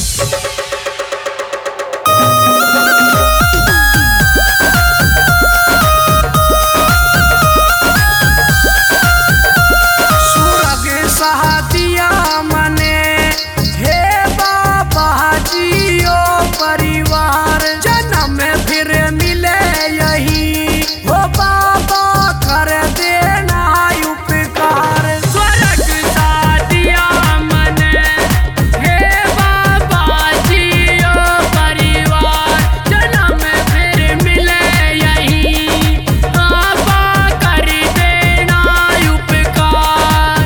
सहातिया मने हे बाबा जियो परिवार जन्म फिर मिले यही हो बाबा कर देना उपकार स्वर्ग सहातिया मने हे बाबा जियो परिवार जन्म फिर मिले यही बाबा कर देना उपकार।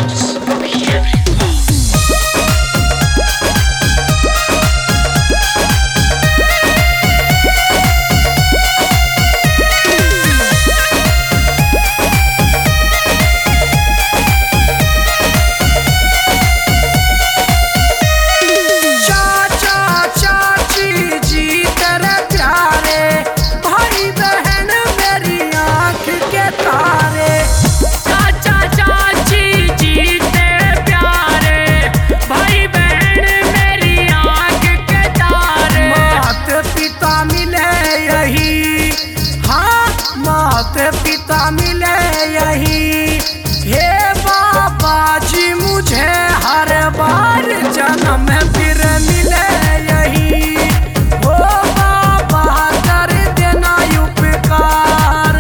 पिता मिले यही हे बाबा जी मुझे हर बार जन्म फिर मिले यही हो बाबा कर देना उपकार।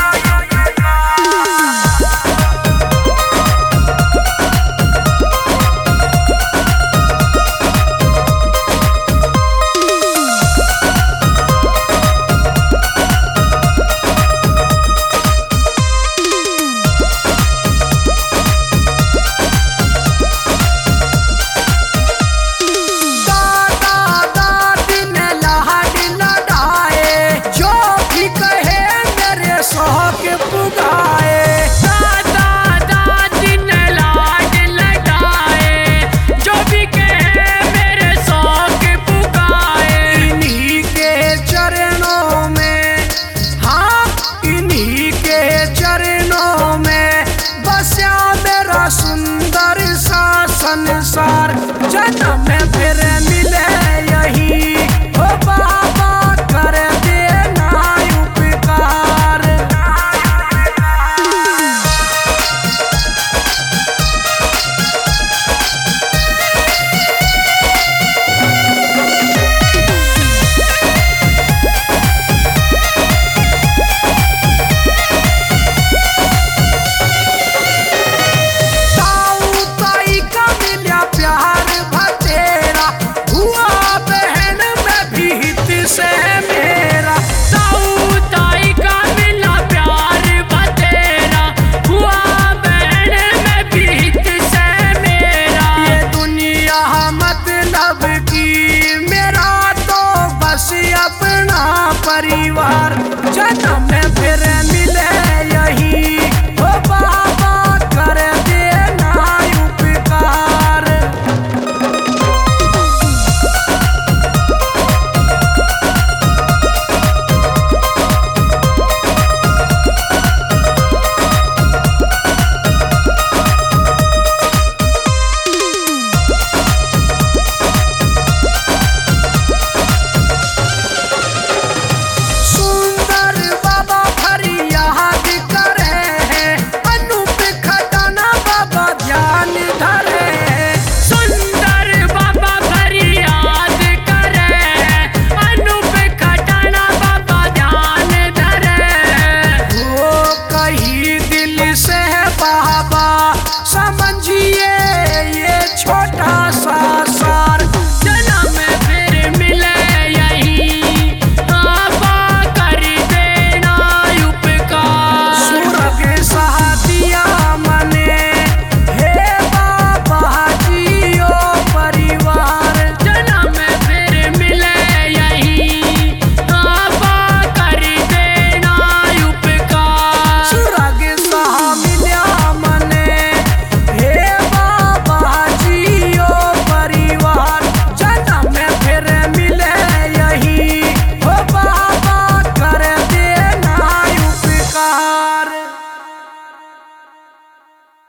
सुंदर सा संसार जन्म फिर मिले यही हो बाबा कर देना उपकार। प्यार